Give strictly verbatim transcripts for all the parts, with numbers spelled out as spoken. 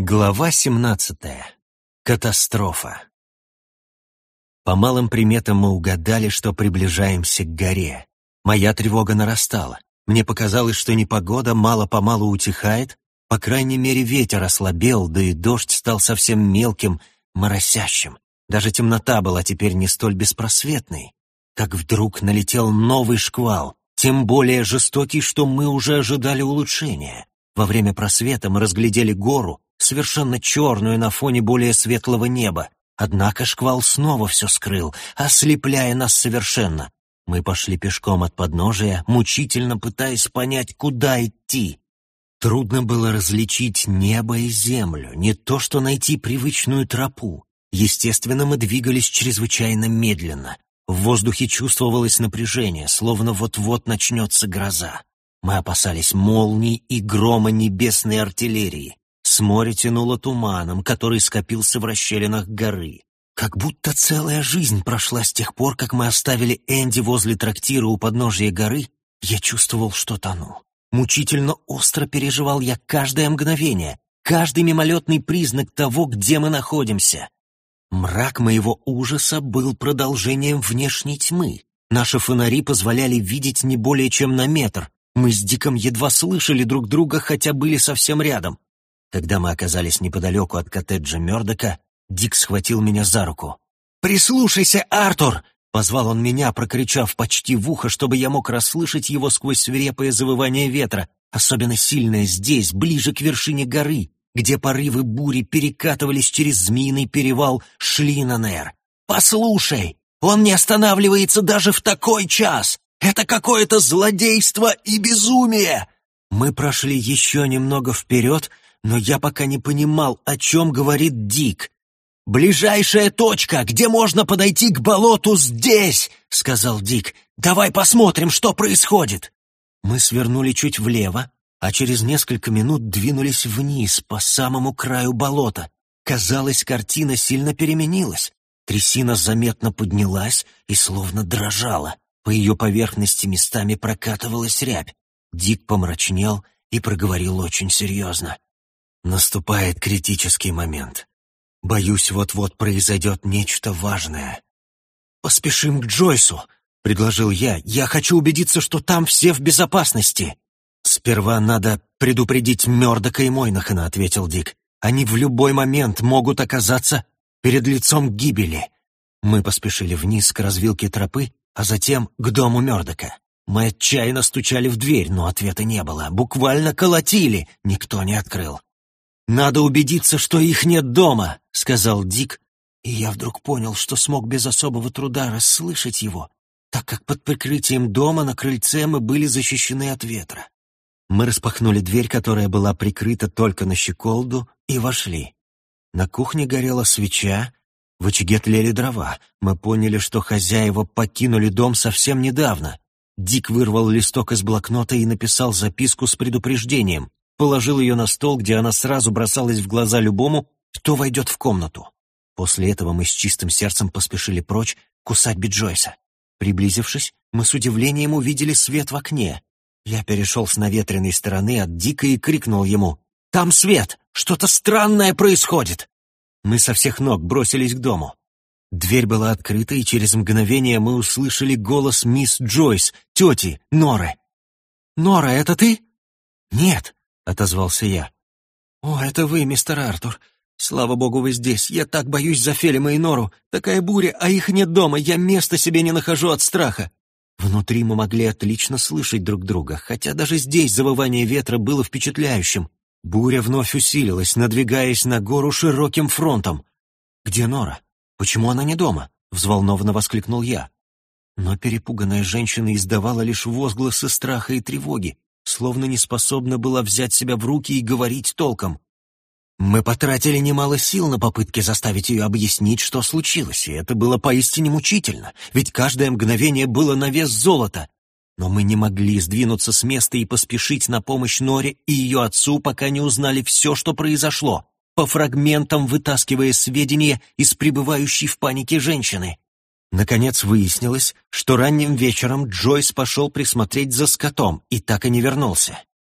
Глава семнадцатая. Катастрофа. По малым приметам мы угадали, что приближаемся к горе. Моя тревога нарастала. Мне показалось, что непогода мало-помалу утихает, по крайней мере ветер ослабел, да и дождь стал совсем мелким, моросящим. Даже темнота была теперь не столь беспросветной. Как вдруг налетел новый шквал, тем более жестокий, что мы уже ожидали улучшения. Во время просвета мы разглядели гору, совершенно черную на фоне более светлого неба. Однако шквал снова все скрыл, ослепляя нас совершенно. Мы пошли пешком от подножия, мучительно пытаясь понять, куда идти. Трудно было различить небо и землю, не то что найти привычную тропу. Естественно, мы двигались чрезвычайно медленно. В воздухе чувствовалось напряжение, словно вот-вот начнется гроза. Мы опасались молний и грома небесной артиллерии. С моря тянуло туманом, который скопился в расщелинах горы. Как будто целая жизнь прошла с тех пор, как мы оставили Энди возле трактира у подножия горы. Я чувствовал, что тону. Мучительно остро переживал я каждое мгновение, каждый мимолетный признак того, где мы находимся. Мрак моего ужаса был продолжением внешней тьмы. Наши фонари позволяли видеть не более чем на метр. Мы с Диком едва слышали друг друга, хотя были совсем рядом. Когда мы оказались неподалеку от коттеджа Мёрдока, Дик схватил меня за руку. «Прислушайся, Артур!» — позвал он меня, прокричав почти в ухо, чтобы я мог расслышать его сквозь свирепое завывание ветра, особенно сильное здесь, ближе к вершине горы, где порывы бури перекатывались через Змеиный перевал Шлинанер. «Послушай! Он не останавливается даже в такой час! Это какое-то злодейство и безумие!» Мы прошли еще немного вперед, но я пока не понимал, о чем говорит Дик. «Ближайшая точка, где можно подойти к болоту, здесь!» — сказал Дик. «Давай посмотрим, что происходит!» Мы свернули чуть влево, а через несколько минут двинулись вниз по самому краю болота. Казалось, картина сильно переменилась. Трясина заметно поднялась и словно дрожала. По ее поверхности местами прокатывалась рябь. Дик помрачнел и проговорил очень серьезно. «Наступает критический момент. Боюсь, вот-вот произойдет нечто важное». «Поспешим к Джойсу», — предложил я. «Я хочу убедиться, что там все в безопасности». «Сперва надо предупредить Мёрдока и Мойнахена», — ответил Дик. «Они в любой момент могут оказаться перед лицом гибели». Мы поспешили вниз к развилке тропы, а затем к дому Мёрдока. Мы отчаянно стучали в дверь, но ответа не было. Буквально колотили, никто не открыл. «Надо убедиться, что их нет дома», — сказал Дик, и я вдруг понял, что смог без особого труда расслышать его, так как под прикрытием дома на крыльце мы были защищены от ветра. Мы распахнули дверь, которая была прикрыта только на щеколду, и вошли. На кухне горела свеча, в очаге тлели дрова. Мы поняли, что хозяева покинули дом совсем недавно. Дик вырвал листок из блокнота и написал записку с предупреждением. Положил ее на стол, где она сразу бросалась в глаза любому, кто войдет в комнату. После этого мы с чистым сердцем поспешили прочь к усадьбе Джойса. Приблизившись, мы с удивлением увидели свет в окне. Я перешел с наветренной стороны от Дика и крикнул ему: «Там свет! Что-то странное происходит!» Мы со всех ног бросились к дому. Дверь была открыта, и через мгновение мы услышали голос мисс Джойс, тети Норы. «Нора, это ты?» «Нет», — отозвался я. «О, это вы, мистер Артур. Слава богу, вы здесь. Я так боюсь за Фелима и Нору. Такая буря, а их нет дома. Я места себе не нахожу от страха». Внутри мы могли отлично слышать друг друга, хотя даже здесь завывание ветра было впечатляющим. Буря вновь усилилась, надвигаясь на гору широким фронтом. «Где Нора? Почему она не дома?» — взволнованно воскликнул я. Но перепуганная женщина издавала лишь возгласы страха и тревоги, словно не способна была взять себя в руки и говорить толком. Мы потратили немало сил на попытки заставить ее объяснить, что случилось, и это было поистине мучительно, ведь каждое мгновение было на вес золота. Но мы не могли сдвинуться с места и поспешить на помощь Норе и ее отцу, пока не узнали все, что произошло, по фрагментам вытаскивая сведения из пребывающей в панике женщины. Наконец выяснилось, что ранним вечером Джойс пошел присмотреть за скотом и так и не вернулся.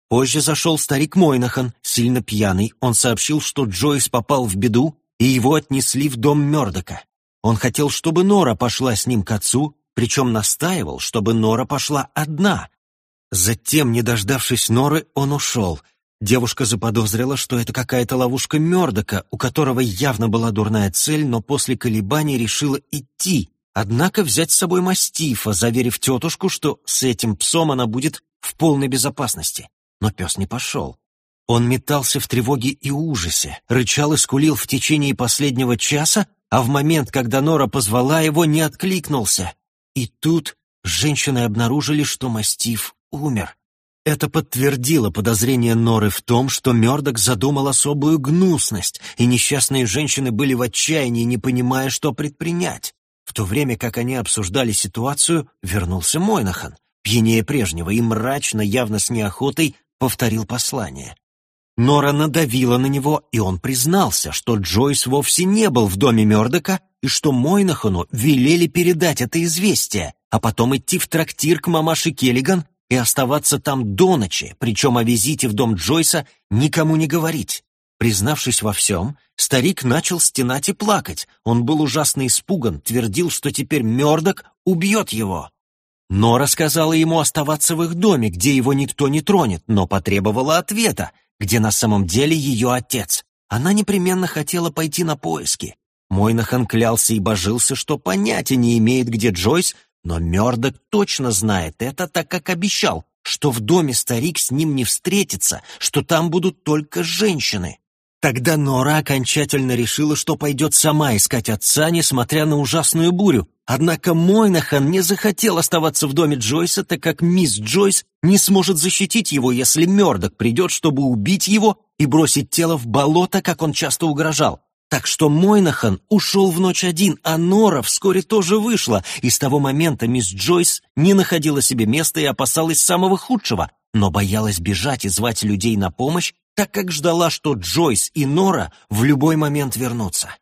Позже зашел старик Мойнахан, сильно пьяный. Он сообщил, что Джойс попал в беду, и его отнесли в дом Мёрдока. Он хотел, чтобы Нора пошла с ним к отцу, причем настаивал, чтобы Нора пошла одна. Затем, не дождавшись Норы, он ушел. Девушка заподозрила, что это какая-то ловушка Мёрдока, у которого явно была дурная цель, но после колебаний решила идти. Однако взять с собой мастифа, заверив тетушку, что с этим псом она будет в полной безопасности. Но пес не пошел. Он метался в тревоге и ужасе, рычал и скулил в течение последнего часа, а в момент, когда Нора позвала его, не откликнулся. И тут женщины обнаружили, что мастиф умер. Это подтвердило подозрение Норы в том, что Мёрдок задумал особую гнусность, и несчастные женщины были в отчаянии, не понимая, что предпринять. В то время как они обсуждали ситуацию, вернулся Мойнахан, пьянее прежнего, и мрачно, явно с неохотой, повторил послание. Нора надавила на него, и он признался, что Джойс вовсе не был в доме Мёрдока, и что Мойнахану велели передать это известие, а потом идти в трактир к мамаше Келлиган и оставаться там до ночи, причем о визите в дом Джойса никому не говорить. Признавшись во всем, старик начал стенать и плакать. Он был ужасно испуган, твердил, что теперь Мёрдок убьет его. Нора сказала ему оставаться в их доме, где его никто не тронет, но потребовала ответа, где на самом деле ее отец. Она непременно хотела пойти на поиски. Мойнахан клялся и божился, что понятия не имеет, где Джойс, но Мёрдок точно знает это, так как обещал, что в доме старик с ним не встретится, что там будут только женщины. Тогда Нора окончательно решила, что пойдет сама искать отца, несмотря на ужасную бурю. Однако Мойнахан не захотел оставаться в доме Джойса, так как мисс Джойс не сможет защитить его, если Мёрдок придет, чтобы убить его и бросить тело в болото, как он часто угрожал. Так что Мойнахан ушел в ночь один, а Нора вскоре тоже вышла, и с того момента мисс Джойс не находила себе места и опасалась самого худшего, но боялась бежать и звать людей на помощь, так как ждала, что Джойс и Нора в любой момент вернутся.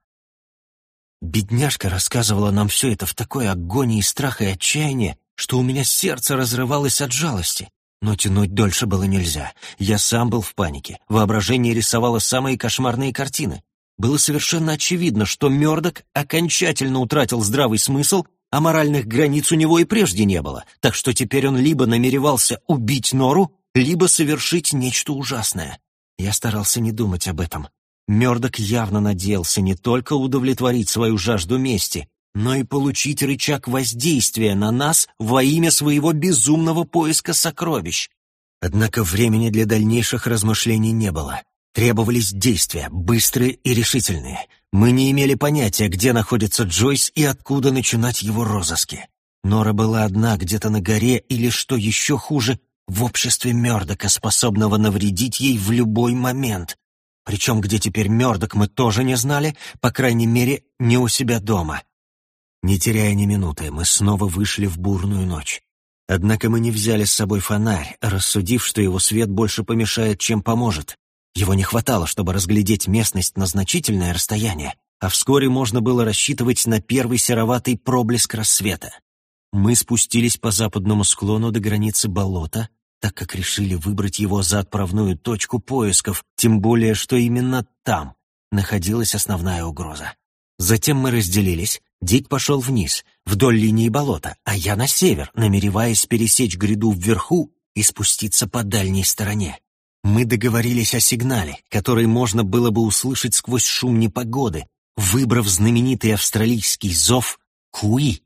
Бедняжка рассказывала нам все это в такой агонии страха и отчаяния, что у меня сердце разрывалось от жалости. Но тянуть дольше было нельзя. Я сам был в панике. Воображение рисовало самые кошмарные картины. Было совершенно очевидно, что Мёрдок окончательно утратил здравый смысл, а моральных границ у него и прежде не было, так что теперь он либо намеревался убить Нору, либо совершить нечто ужасное. Я старался не думать об этом. Мёрдок явно надеялся не только удовлетворить свою жажду мести, но и получить рычаг воздействия на нас во имя своего безумного поиска сокровищ. Однако времени для дальнейших размышлений не было. Требовались действия, быстрые и решительные. Мы не имели понятия, где находится Джойс и откуда начинать его розыски. Нора была одна где-то на горе или, что еще хуже, в обществе Мёрдока, способного навредить ей в любой момент. Причем где теперь Мёрдок, мы тоже не знали, по крайней мере, не у себя дома. Не теряя ни минуты, мы снова вышли в бурную ночь. Однако мы не взяли с собой фонарь, рассудив, что его свет больше помешает, чем поможет. Его не хватало, чтобы разглядеть местность на значительное расстояние, а вскоре можно было рассчитывать на первый сероватый проблеск рассвета. Мы спустились по западному склону до границы болота, так как решили выбрать его за отправную точку поисков, тем более, что именно там находилась основная угроза. Затем мы разделились. Дик пошел вниз, вдоль линии болота, а я на север, намереваясь пересечь гряду вверху и спуститься по дальней стороне. Мы договорились о сигнале, который можно было бы услышать сквозь шум непогоды, выбрав знаменитый австралийский зов «Куи».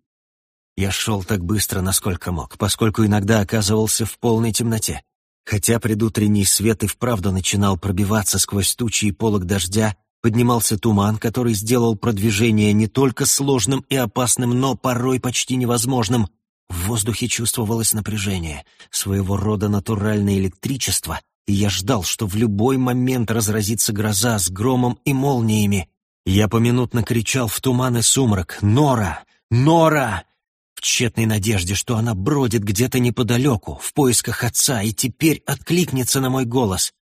Я шел так быстро, насколько мог, поскольку иногда оказывался в полной темноте. Хотя предутренний свет и вправду начинал пробиваться сквозь тучи и полог дождя, поднимался туман, который сделал продвижение не только сложным и опасным, но порой почти невозможным. В воздухе чувствовалось напряжение, своего рода натуральное электричество, и я ждал, что в любой момент разразится гроза с громом и молниями. Я поминутно кричал в туман и сумрак: «Нора! Нора!» в тщетной надежде, что она бродит где-то неподалеку, в поисках отца, и теперь откликнется на мой голос.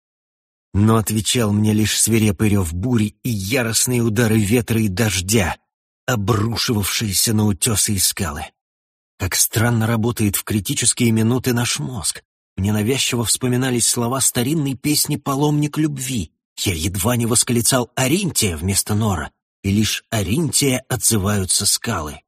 Но отвечал мне лишь свирепый рев бури и яростные удары ветра и дождя, обрушивавшиеся на утесы и скалы. Как странно работает в критические минуты наш мозг. мне навязчиво вспоминались слова старинной песни «Паломник любви». Я едва не восклицал «Аринтия» вместо Нора, и лишь «Аринтия» отзываются скалы.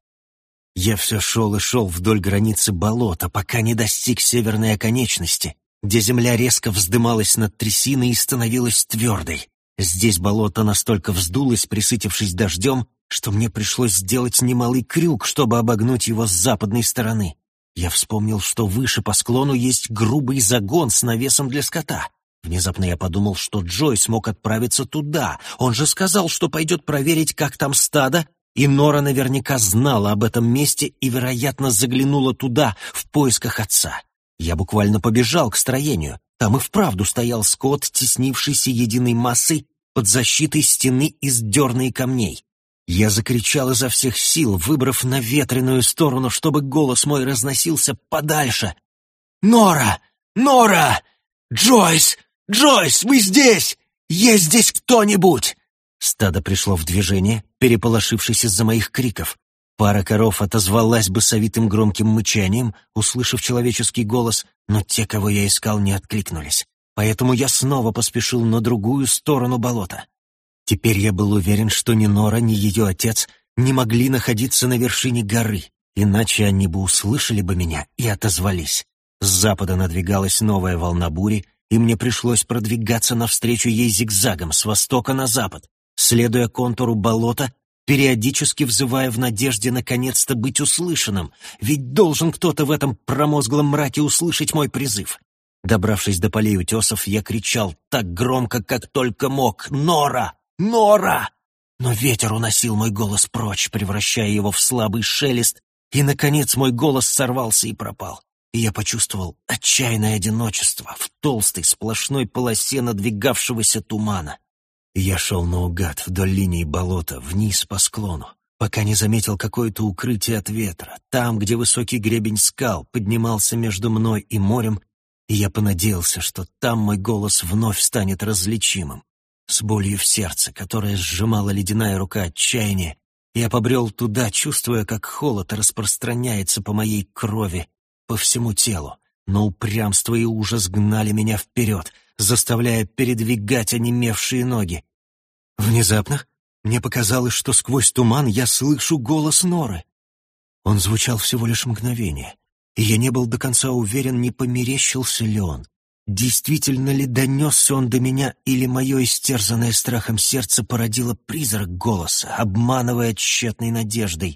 Я все шел и шел вдоль границы болота, пока не достиг северной оконечности, где земля резко вздымалась над трясиной и становилась твердой. Здесь болото настолько вздулось, присытившись дождем, что мне пришлось сделать немалый крюк, чтобы обогнуть его с западной стороны. Я вспомнил, что выше по склону есть грубый загон с навесом для скота. Внезапно я подумал, что Джойс мог отправиться туда. Он же сказал, что пойдет проверить, как там стадо, и Нора наверняка знала об этом месте и, вероятно, заглянула туда в поисках отца. Я буквально побежал к строению. Там и вправду стоял скот, теснившийся единой массой под защитой стены из дерна и камней. Я закричал изо всех сил, выбрав наветренную сторону, чтобы голос мой разносился подальше. «Нора! Нора! Джойс! Джойс, вы здесь! Есть здесь кто-нибудь!» Стадо пришло в движение, переполошившись из-за моих криков. Пара коров отозвалась басовитым громким мычанием, услышав человеческий голос, но те, кого я искал, не откликнулись. Поэтому я снова поспешил на другую сторону болота. Теперь я был уверен, что ни Нора, ни ее отец не могли находиться на вершине горы, иначе они бы услышали бы меня и отозвались. С запада надвигалась новая волна бури, и мне пришлось продвигаться навстречу ей зигзагом с востока на запад, следуя контуру болота, периодически взывая в надежде наконец-то быть услышанным, ведь должен кто-то в этом промозглом мраке услышать мой призыв. Добравшись до полей утесов, я кричал так громко, как только мог: «Нора! Нора!» Но ветер уносил мой голос прочь, превращая его в слабый шелест, и, наконец, мой голос сорвался и пропал. И я почувствовал отчаянное одиночество в толстой сплошной полосе надвигавшегося тумана. Я шел наугад вдоль линии болота, вниз по склону, пока не заметил какое-то укрытие от ветра, там, где высокий гребень скал поднимался между мной и морем, и я понадеялся, что там мой голос вновь станет различимым. С болью в сердце, которая сжимала ледяная рука отчаяния, я побрел туда, чувствуя, как холод распространяется по моей крови, по всему телу, но упрямство и ужас гнали меня вперед, заставляя передвигать онемевшие ноги. Внезапно мне показалось, что сквозь туман я слышу голос Норы. Он звучал всего лишь мгновение, и я не был до конца уверен, не померещился ли он. Действительно ли донесся он до меня, или мое истерзанное страхом сердце породило призрак голоса, обманывая тщетной надеждой.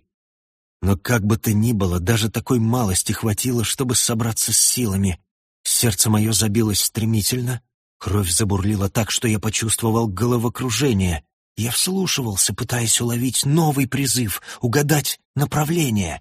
Но как бы то ни было, даже такой малости хватило, чтобы собраться с силами. Сердце мое забилось стремительно, кровь забурлила так, что я почувствовал головокружение. Я вслушивался, пытаясь уловить новый призыв, угадать направление.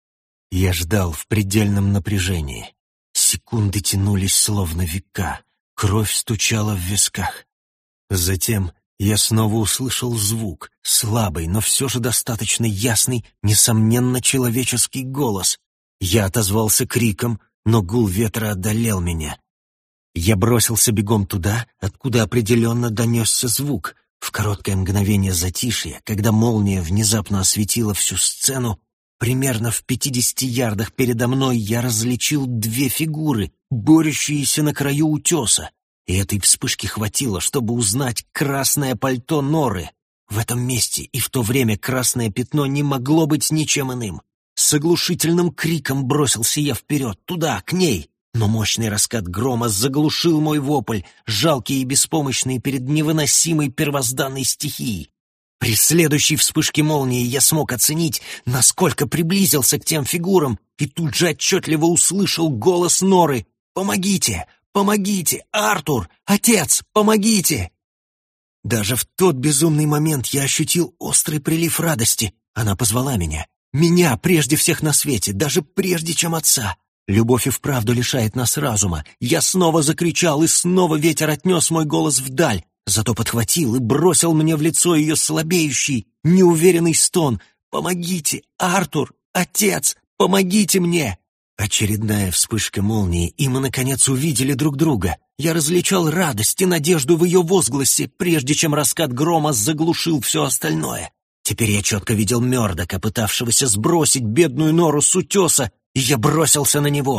Я ждал в предельном напряжении. Секунды тянулись словно века, кровь стучала в висках. Затем я снова услышал звук, слабый, но все же достаточно ясный, несомненно, человеческий голос. Я отозвался криком, но гул ветра одолел меня. Я бросился бегом туда, откуда определенно донесся звук. В короткое мгновение затишья, когда молния внезапно осветила всю сцену, примерно в пятидесяти ярдах передо мной я различил две фигуры, борющиеся на краю утеса. И этой вспышки хватило, чтобы узнать красное пальто Норы. В этом месте и в то время красное пятно не могло быть ничем иным. С оглушительным криком бросился я вперед, туда, к ней. Но мощный раскат грома заглушил мой вопль, жалкий и беспомощный перед невыносимой первозданной стихией. При следующей вспышке молнии я смог оценить, насколько приблизился к тем фигурам, и тут же отчетливо услышал голос Норы: «Помогите! Помогите! Артур! Отец! Помогите!» Даже в тот безумный момент я ощутил острый прилив радости. Она позвала меня. Меня прежде всех на свете, даже прежде, чем отца. Любовь и вправду лишает нас разума. Я снова закричал, и снова ветер отнес мой голос вдаль. Зато подхватил и бросил мне в лицо ее слабеющий, неуверенный стон: «Помогите! Артур! Отец! Помогите мне!» Очередная вспышка молнии, и мы, наконец, увидели друг друга. Я различал радость и надежду в ее возгласе, прежде чем раскат грома заглушил все остальное. Теперь я четко видел Мёрдока, пытавшегося сбросить бедную Нору с утеса, и я бросился на него.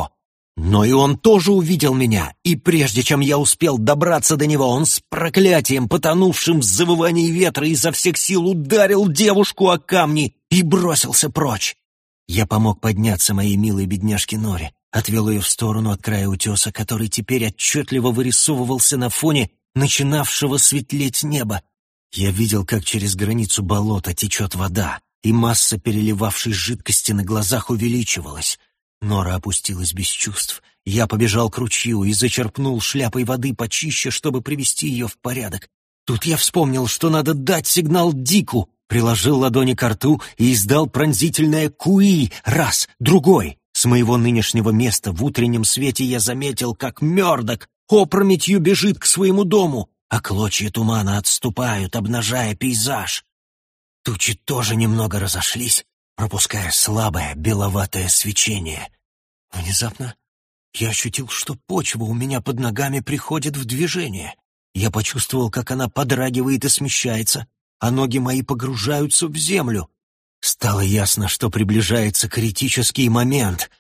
Но и он тоже увидел меня, и прежде чем я успел добраться до него, он с проклятием, потонувшим в завывании ветра, изо всех сил ударил девушку о камни и бросился прочь. Я помог подняться моей милой бедняжке Норе, отвел ее в сторону от края утеса, который теперь отчетливо вырисовывался на фоне начинавшего светлеть неба. Я видел, как через границу болота течет вода, и масса переливавшей жидкости на глазах увеличивалась. Нора опустилась без чувств. Я побежал к ручью и зачерпнул шляпой воды почище, чтобы привести ее в порядок. Тут я вспомнил, что надо дать сигнал Дику, приложил ладони к рту и издал пронзительное «куи» раз, другой. С моего нынешнего места в утреннем свете я заметил, как Мёрдок опрометью бежит к своему дому, а клочья тумана отступают, обнажая пейзаж. Тучи тоже немного разошлись, пропуская слабое беловатое свечение. Внезапно я ощутил, что почва у меня под ногами приходит в движение. Я почувствовал, как она подрагивает и смещается, а ноги мои погружаются в землю. Стало ясно, что приближается критический момент.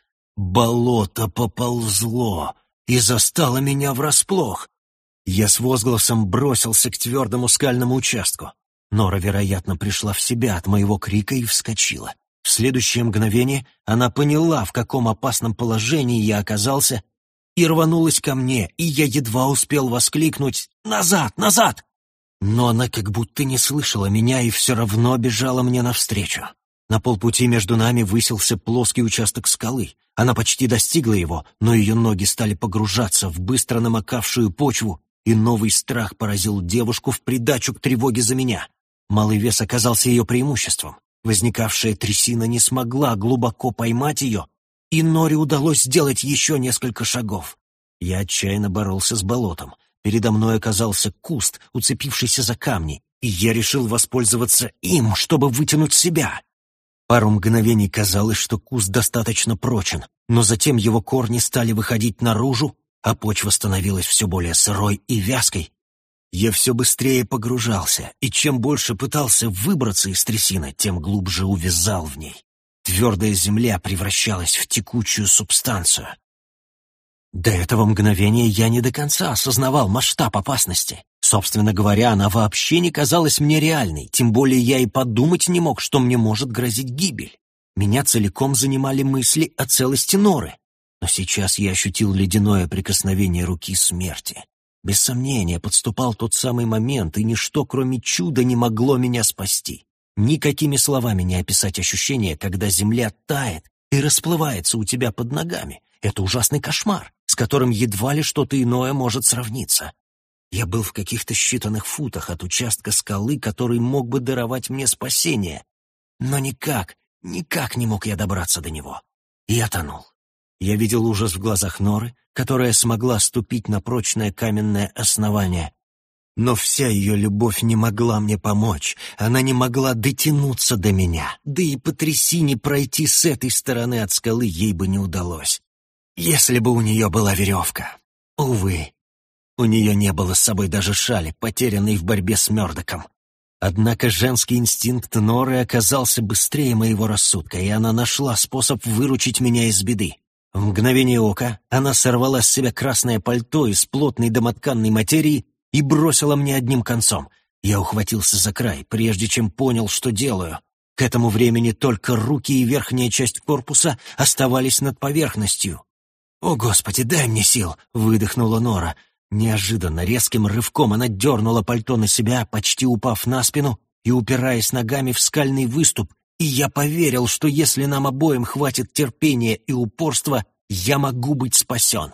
Болото поползло и застало меня врасплох. Я с возгласом бросился к твердому скальному участку. Нора, вероятно, пришла в себя от моего крика и вскочила. В следующее мгновение она поняла, в каком опасном положении я оказался, и рванулась ко мне, и я едва успел воскликнуть «Назад! Назад!». Но она как будто не слышала меня и все равно бежала мне навстречу. На полпути между нами высился плоский участок скалы. Она почти достигла его, но ее ноги стали погружаться в быстро намокавшую почву, и новый страх поразил девушку в придачу к тревоге за меня. Малый вес оказался ее преимуществом. Возникавшая трясина не смогла глубоко поймать ее, и Норе удалось сделать еще несколько шагов. Я отчаянно боролся с болотом. Передо мной оказался куст, уцепившийся за камни, и я решил воспользоваться им, чтобы вытянуть себя. Пару мгновений казалось, что куст достаточно прочен, но затем его корни стали выходить наружу, а почва становилась все более сырой и вязкой. Я все быстрее погружался, и чем больше пытался выбраться из трясины, тем глубже увязал в ней. Твердая земля превращалась в текучую субстанцию. До этого мгновения я не до конца осознавал масштаб опасности. Собственно говоря, она вообще не казалась мне реальной, тем более я и подумать не мог, что мне может грозить гибель. Меня целиком занимали мысли о целости Норы. Но сейчас я ощутил ледяное прикосновение руки смерти. Без сомнения, подступал тот самый момент, и ничто, кроме чуда, не могло меня спасти. Никакими словами не описать ощущение, когда земля тает и расплывается у тебя под ногами. Это ужасный кошмар, с которым едва ли что-то иное может сравниться. Я был в каких-то считанных футах от участка скалы, который мог бы даровать мне спасение. Но никак, никак не мог я добраться до него. И я тонул. Я видел ужас в глазах Норы, которая смогла ступить на прочное каменное основание. Но вся ее любовь не могла мне помочь. Она не могла дотянуться до меня. Да и по трясине пройти с этой стороны от скалы ей бы не удалось. Если бы у нее была веревка. Увы, у нее не было с собой даже шали, потерянной в борьбе с Мёрдоком. Однако женский инстинкт Норы оказался быстрее моего рассудка, и она нашла способ выручить меня из беды. В мгновение ока она сорвала с себя красное пальто из плотной домотканной материи и бросила мне одним концом. Я ухватился за край, прежде чем понял, что делаю. К этому времени только руки и верхняя часть корпуса оставались над поверхностью. «О, Господи, дай мне сил!» — выдохнула Нора. Неожиданно, резким рывком она дернула пальто на себя, почти упав на спину и упираясь ногами в скальный выступ, и я поверил, что если нам обоим хватит терпения и упорства, я могу быть спасен.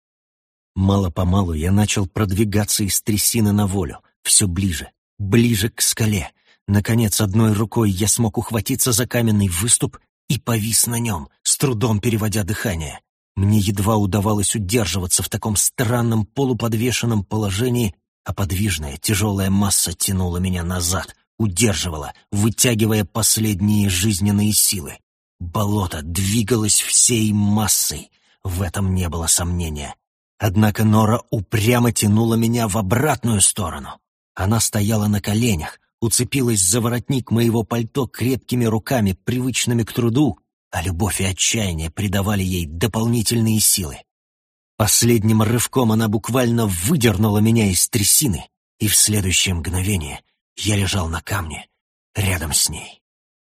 Мало-помалу я начал продвигаться из трясины на волю, все ближе, ближе к скале. Наконец, одной рукой я смог ухватиться за каменный выступ и повис на нем, с трудом переводя дыхание. Мне едва удавалось удерживаться в таком странном полуподвешенном положении, а подвижная тяжелая масса тянула меня назад, удерживала, вытягивая последние жизненные силы. Болото двигалось всей массой, в этом не было сомнения. Однако Нора упрямо тянула меня в обратную сторону. Она стояла на коленях, уцепилась за воротник моего пальто крепкими руками, привычными к труду, а любовь и отчаяние придавали ей дополнительные силы. Последним рывком она буквально выдернула меня из трясины, и в следующее мгновение я лежал на камне рядом с ней.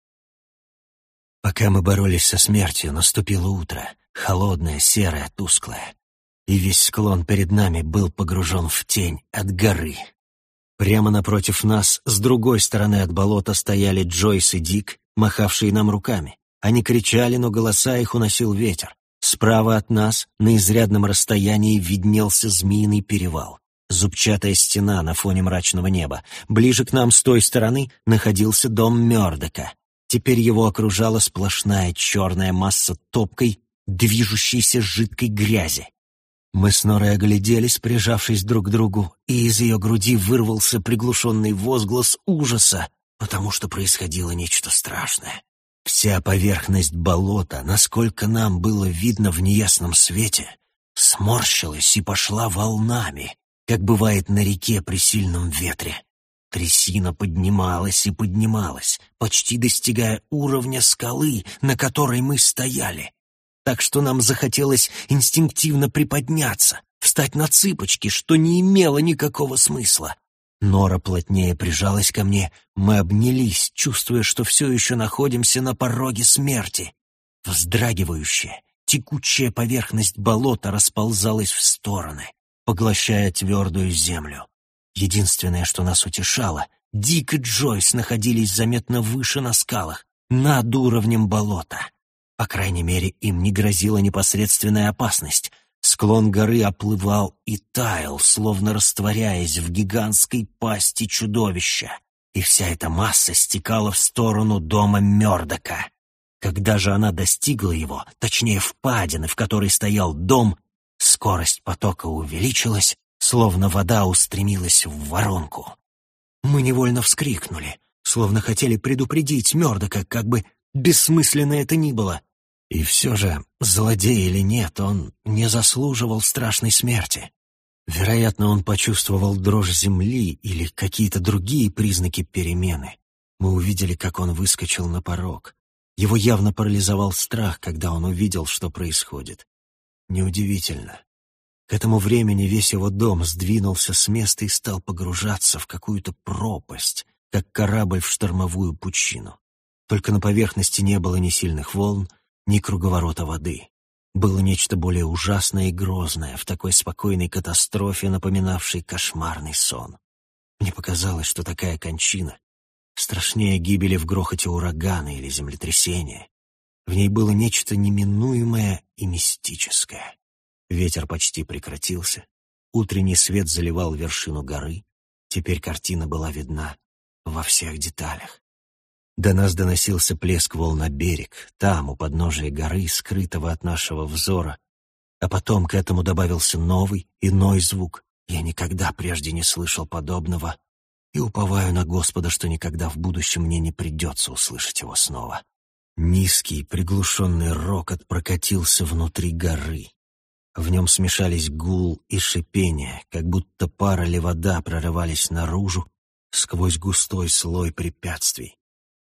Пока мы боролись со смертью, наступило утро, холодное, серое, тусклое, и весь склон перед нами был погружен в тень от горы. Прямо напротив нас, с другой стороны от болота, стояли Джойс и Дик, махавшие нам руками. Они кричали, но голоса их уносил ветер. Справа от нас, на изрядном расстоянии, виднелся змеиный перевал. Зубчатая стена на фоне мрачного неба. Ближе к нам с той стороны находился дом Мёрдока. Теперь его окружала сплошная черная масса топкой, движущейся жидкой грязи. Мы с Норой огляделись, прижавшись друг к другу, и из ее груди вырвался приглушенный возглас ужаса, потому что происходило нечто страшное. Вся поверхность болота, насколько нам было видно в неясном свете, сморщилась и пошла волнами, как бывает на реке при сильном ветре. Трясина поднималась и поднималась, почти достигая уровня скалы, на которой мы стояли. Так что нам захотелось инстинктивно приподняться, встать на цыпочки, что не имело никакого смысла. Нора плотнее прижалась ко мне, мы обнялись, чувствуя, что все еще находимся на пороге смерти. Вздрагивающая, текучая поверхность болота расползалась в стороны, поглощая твердую землю. Единственное, что нас утешало, Дик и Джойс находились заметно выше на скалах, над уровнем болота. По крайней мере, им не грозила непосредственная опасность. Склон горы оплывал и таял, словно растворяясь в гигантской пасти чудовища, и вся эта масса стекала в сторону дома Мёрдока. Когда же она достигла его, точнее впадины, в которой стоял дом, скорость потока увеличилась, словно вода устремилась в воронку. Мы невольно вскрикнули, словно хотели предупредить Мёрдока, как бы бессмысленно это ни было. И все же, злодей или нет, он не заслуживал страшной смерти. Вероятно, он почувствовал дрожь земли или какие-то другие признаки перемены. Мы увидели, как он выскочил на порог. Его явно парализовал страх, когда он увидел, что происходит. Неудивительно. К этому времени весь его дом сдвинулся с места и стал погружаться в какую-то пропасть, как корабль в штормовую пучину. Только на поверхности не было ни сильных волн, ни круговорота воды. Было нечто более ужасное и грозное в такой спокойной катастрофе, напоминавшей кошмарный сон. Мне показалось, что такая кончина страшнее гибели в грохоте урагана или землетрясения. В ней было нечто неминуемое и мистическое. Ветер почти прекратился. Утренний свет заливал вершину горы. Теперь картина была видна во всех деталях. До нас доносился плеск волн на берег, там, у подножия горы, скрытого от нашего взора. А потом к этому добавился новый, иной звук. Я никогда прежде не слышал подобного, и уповаю на Господа, что никогда в будущем мне не придется услышать его снова. Низкий, приглушенный рокот прокатился внутри горы. В нем смешались гул и шипение, как будто пар или вода прорывались наружу сквозь густой слой препятствий.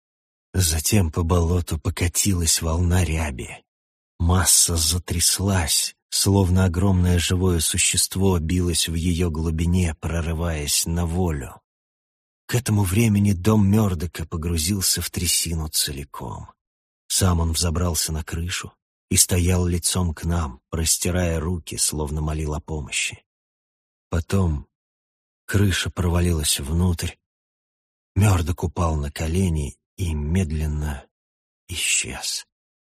Затем по болоту покатилась волна ряби. Масса затряслась, словно огромное живое существо билось в ее глубине, прорываясь на волю. К этому времени дом Мёрдока погрузился в трясину целиком. Сам он взобрался на крышу и стоял лицом к нам, простирая руки, словно молил о помощи. Потом крыша провалилась внутрь, Мёрдок упал на колени и медленно исчез.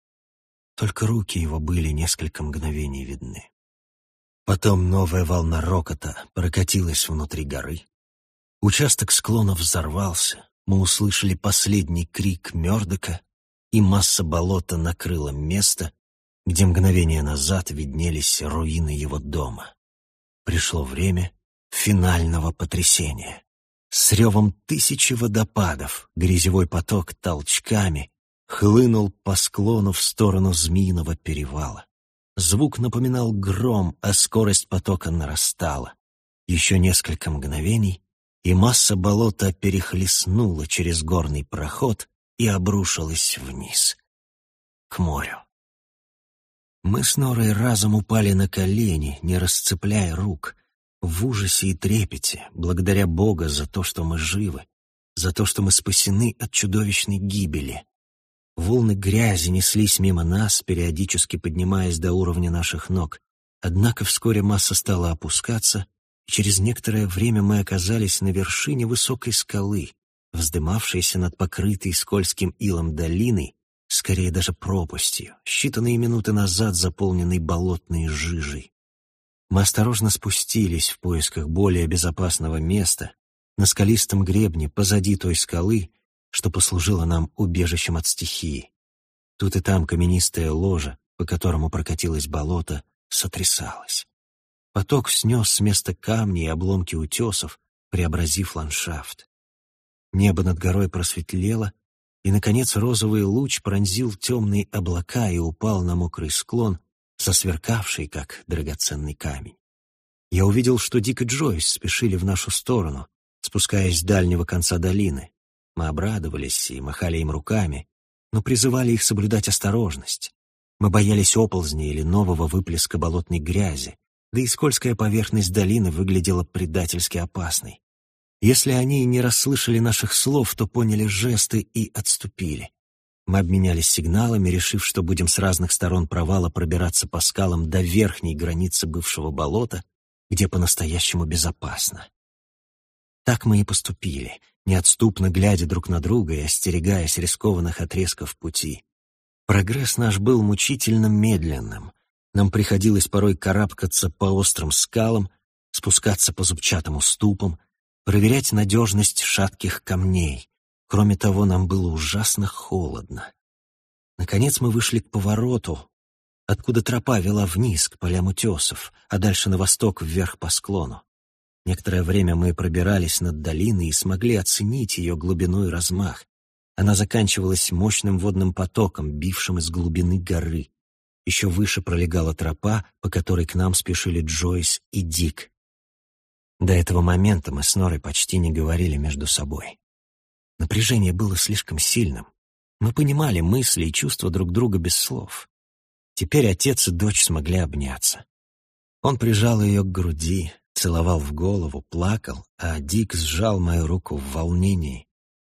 Только руки его были несколько мгновений видны. Потом новая волна рокота прокатилась внутри горы. Участок склона взорвался, мы услышали последний крик Мёрдока, и масса болота накрыла место, где мгновение назад виднелись руины его дома. Пришло время финального потрясения. С ревом тысячи водопадов грязевой поток толчками хлынул по склону в сторону Змеиного перевала. Звук напоминал гром, а скорость потока нарастала. Еще несколько мгновений, и масса болота перехлестнула через горный проход и обрушилась вниз. к морю. Мы с Норой разом упали на колени, не расцепляя рук, в ужасе и трепете, благодаря Бога за то, что мы живы, за то, что мы спасены от чудовищной гибели. Волны грязи неслись мимо нас, периодически поднимаясь до уровня наших ног. Однако вскоре масса стала опускаться, и через некоторое время мы оказались на вершине высокой скалы, вздымавшейся над покрытой скользким илом долиной, скорее даже пропастью, считанные минуты назад заполненной болотной жижей. Мы осторожно спустились в поисках более безопасного места на скалистом гребне позади той скалы, что послужило нам убежищем от стихии. Тут и там каменистая ложа, по которому прокатилось болото, сотрясалась. Поток снес с места камни и обломки утесов, преобразив ландшафт. Небо над горой просветлело, и, наконец, розовый луч пронзил темные облака и упал на мокрый склон, засверкавший, как драгоценный камень. Я увидел, что Дик и Джойс спешили в нашу сторону, спускаясь с дальнего конца долины. Мы обрадовались и махали им руками, но призывали их соблюдать осторожность. Мы боялись оползней или нового выплеска болотной грязи, да и скользкая поверхность долины выглядела предательски опасной. Если они не расслышали наших слов, то поняли жесты и отступили. Мы обменялись сигналами, решив, что будем с разных сторон провала пробираться по скалам до верхней границы бывшего болота, где по-настоящему безопасно. Так мы и поступили, неотступно глядя друг на друга и остерегаясь рискованных отрезков пути. Прогресс наш был мучительно медленным. Нам приходилось порой карабкаться по острым скалам, спускаться по зубчатым уступам, проверять надежность шатких камней. Кроме того, нам было ужасно холодно. Наконец мы вышли к повороту, откуда тропа вела вниз, к полям утесов, а дальше на восток, вверх по склону. Некоторое время мы пробирались над долиной и смогли оценить ее глубину и размах. Она заканчивалась мощным водным потоком, бившим из глубины горы. Еще выше пролегала тропа, по которой к нам спешили Джойс и Дик. До этого момента мы с Норой почти не говорили между собой. Напряжение было слишком сильным. Мы понимали мысли и чувства друг друга без слов. Теперь отец и дочь смогли обняться. Он прижал ее к груди, целовал в голову, плакал, а Дик сжал мою руку в волнении.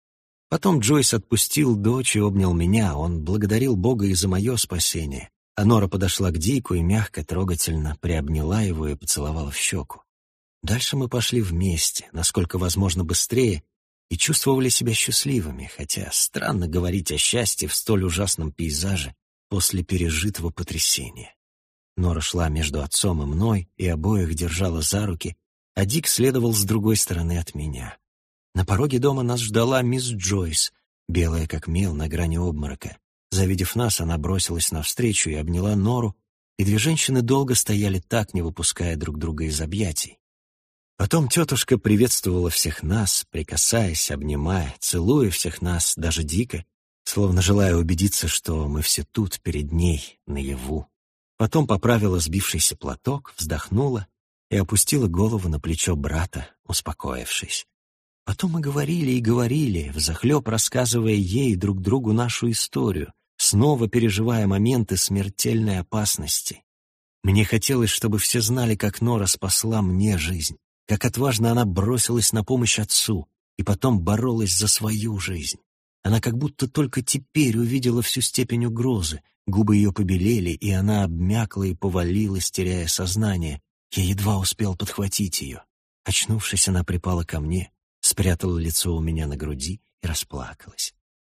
Потом Джойс отпустил дочь и обнял меня. Он благодарил Бога и за мое спасение. А Нора подошла к Дику и мягко, трогательно приобняла его и поцеловала в щеку. Дальше мы пошли вместе, насколько возможно быстрее, и чувствовали себя счастливыми, хотя странно говорить о счастье в столь ужасном пейзаже после пережитого потрясения. Нора шла между отцом и мной и обоих держала за руки, а Дик следовал с другой стороны от меня. На пороге дома нас ждала мисс Джойс, белая как мел на грани обморока. Завидев нас, она бросилась навстречу и обняла Нору, и две женщины долго стояли так, не выпуская друг друга из объятий. Потом тетушка приветствовала всех нас, прикасаясь, обнимая, целуя всех нас, даже Дика, словно желая убедиться, что мы все тут, перед ней, наяву. Потом поправила сбившийся платок, вздохнула и опустила голову на плечо брата, успокоившись. Потом мы говорили и говорили, взахлеб рассказывая ей и друг другу нашу историю, снова переживая моменты смертельной опасности. Мне хотелось, чтобы все знали, как Нора спасла мне жизнь, как отважно она бросилась на помощь отцу и потом боролась за свою жизнь. Она как будто только теперь увидела всю степень угрозы, губы ее побелели, и она обмякла и повалилась, теряя сознание. Я едва успел подхватить ее. Очнувшись, она припала ко мне, спрятала лицо у меня на груди и расплакалась.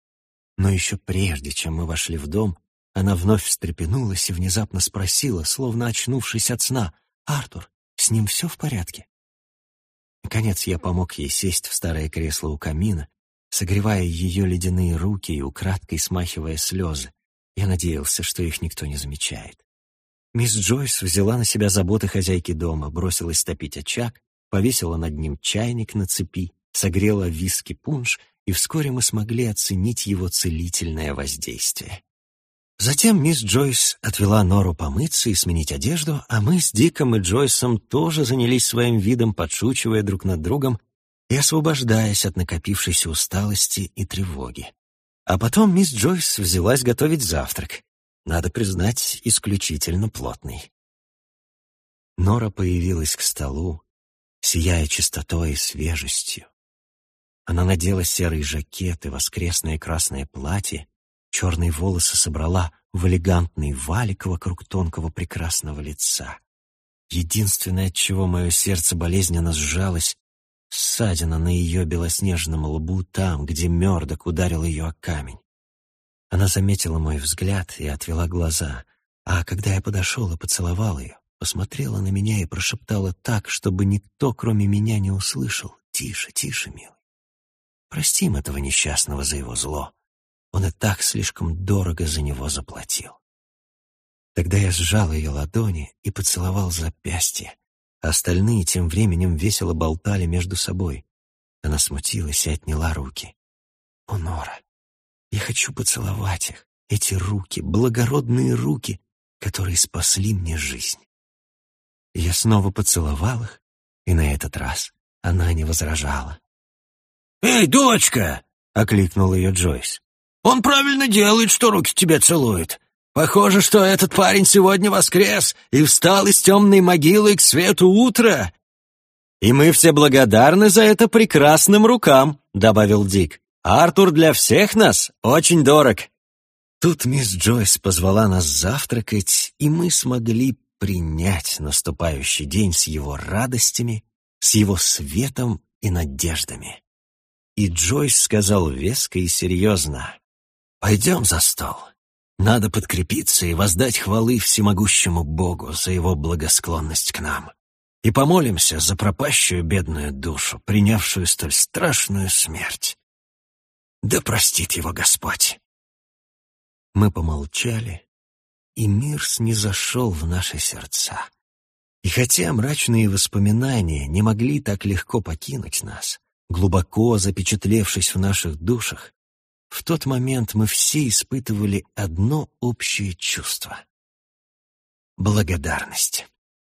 Но еще прежде, чем мы вошли в дом, она вновь встрепенулась и внезапно спросила, словно очнувшись от сна: «Артур, с ним все в порядке?» Наконец я помог ей сесть в старое кресло у камина, согревая ее ледяные руки и украдкой смахивая слезы. Я надеялся, что их никто не замечает. Мисс Джойс взяла на себя заботы хозяйки дома, бросилась топить очаг, повесила над ним чайник на цепи, согрела виски-пунш, и вскоре мы смогли оценить его целительное воздействие. Затем мисс Джойс отвела Нору помыться и сменить одежду, а мы с Диком и Джойсом тоже занялись своим видом, подшучивая друг над другом и освобождаясь от накопившейся усталости и тревоги. А потом мисс Джойс взялась готовить завтрак. надо признать, исключительно плотный. Нора появилась к столу, сияя чистотой и свежестью. Она надела серый жакет и воскресное красное платье, черные волосы собрала в элегантный валик вокруг тонкого прекрасного лица. Единственное, от чего мое сердце болезненно сжалось, ссадина на ее белоснежном лбу там, где Мёрдок ударил ее о камень. Она заметила мой взгляд и отвела глаза, а когда я подошел и поцеловал ее, посмотрела на меня и прошептала так, чтобы никто, кроме меня, не услышал: «Тише, тише, милый. Простим этого несчастного за его зло. Он и так слишком дорого за него заплатил». Тогда я сжал ее ладони и поцеловал запястье, а остальные тем временем весело болтали между собой. Она смутилась и отняла руки. «О, Нора, я хочу поцеловать их, эти руки, благородные руки, которые спасли мне жизнь». Я снова поцеловал их, и на этот раз она не возражала. «Эй, дочка!» — окликнул ее Джойс. «Он правильно делает, что руки тебе целует. Похоже, что этот парень сегодня воскрес и встал из темной могилы к свету утра». «И мы все благодарны за это прекрасным рукам», — добавил Дик. «Артур для всех нас очень дорог». Тут мисс Джойс позвала нас завтракать, и мы смогли принять наступающий день с его радостями, с его светом и надеждами. И Джойс сказал веско и серьезно: «Пойдем за стол. Надо подкрепиться и воздать хвалы всемогущему Богу за его благосклонность к нам. И помолимся за пропащую бедную душу, принявшую столь страшную смерть. Да простит его Господь». Мы помолчали, и мир снизошел в наши сердца. И хотя мрачные воспоминания не могли так легко покинуть нас, глубоко запечатлевшись в наших душах, в тот момент мы все испытывали одно общее чувство — благодарность.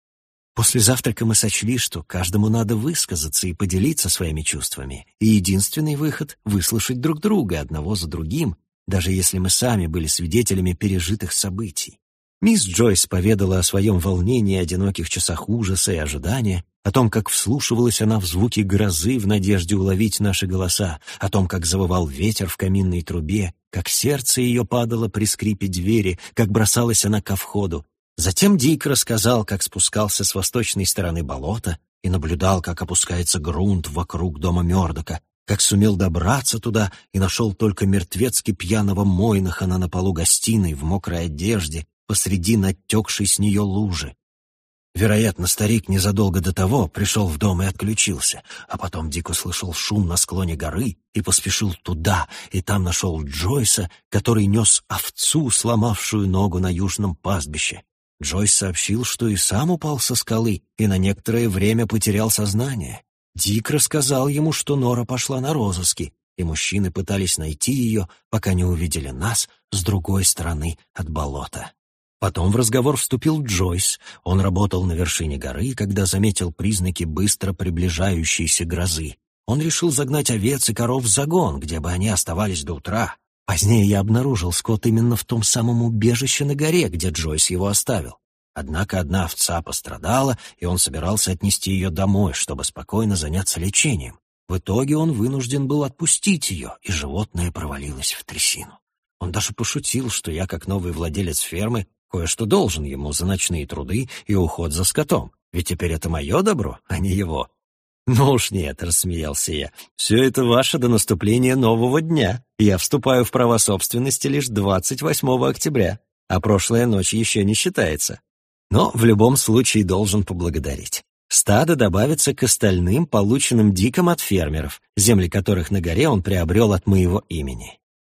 После завтрака мы сочли, что каждому надо высказаться и поделиться своими чувствами, и единственный выход — выслушать друг друга одного за другим, даже если мы сами были свидетелями пережитых событий. Мисс Джойс поведала о своем волнении, одиноких часах ужаса и ожидания, о том, как вслушивалась она в звуки грозы в надежде уловить наши голоса, о том, как завывал ветер в каминной трубе, как сердце ее падало при скрипе двери, как бросалась она ко входу. Затем Дик рассказал, как спускался с восточной стороны болота и наблюдал, как опускается грунт вокруг дома Мёрдока, как сумел добраться туда и нашел только мертвецки пьяного Мойнахана на полу гостиной в мокрой одежде посреди натекшей с нее лужи. Вероятно, старик незадолго до того пришел в дом и отключился, а потом Дик услышал шум на склоне горы и поспешил туда, и там нашел Джойса, который нес овцу, сломавшую ногу на южном пастбище. Джойс сообщил, что и сам упал со скалы и на некоторое время потерял сознание. Дик рассказал ему, что Нора пошла на розыски, и мужчины пытались найти ее, пока не увидели нас с другой стороны от болота. Потом в разговор вступил Джойс. Он работал на вершине горы, когда заметил признаки быстро приближающейся грозы. Он решил загнать овец и коров в загон, где бы они оставались до утра. Позднее я обнаружил скот именно в том самом убежище на горе, где Джойс его оставил. Однако одна овца пострадала, и он собирался отнести ее домой, чтобы спокойно заняться лечением. В итоге он вынужден был отпустить ее, и животное провалилось в трясину. Он даже пошутил, что я, как новый владелец фермы, кое-что должен ему за ночные труды и уход за скотом, ведь теперь это мое добро, а не его. «Ну уж нет», — рассмеялся я, — «все это ваше до наступления нового дня. Я вступаю в права собственности лишь двадцать восьмого октября, а прошлая ночь еще не считается. Но в любом случае должен поблагодарить. Стадо добавится к остальным, полученным Диком от фермеров, земли которых на горе он приобрел от моего имени».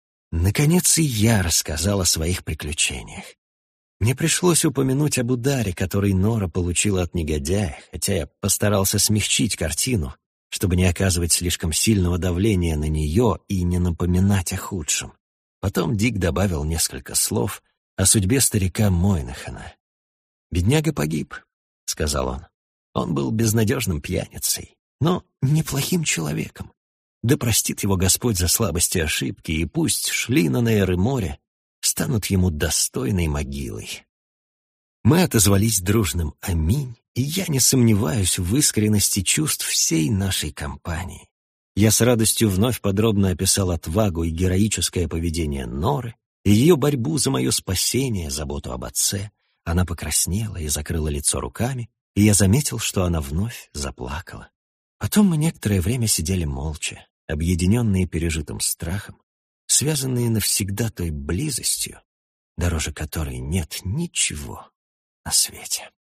Наконец и я рассказал о своих приключениях. Мне пришлось упомянуть об ударе, который Нора получила от негодяя, хотя я постарался смягчить картину, чтобы не оказывать слишком сильного давления на нее и не напоминать о худшем. Потом Дик добавил несколько слов о судьбе старика Мойнахана. «Бедняга погиб», — сказал он. «Он был безнадежным пьяницей, но неплохим человеком. Да простит его Господь за слабости и ошибки, и пусть шли на Нейр и море станут ему достойной могилой. Мы отозвались дружным «Аминь», и я не сомневаюсь в искренности чувств всей нашей компании. Я с радостью вновь подробно описал отвагу и героическое поведение Норы, и ее борьбу за мое спасение, заботу об отце. Она покраснела и закрыла лицо руками, и я заметил, что она вновь заплакала. Потом мы некоторое время сидели молча, объединенные пережитым страхом, связанные навсегда той близостью, дороже которой нет ничего на свете.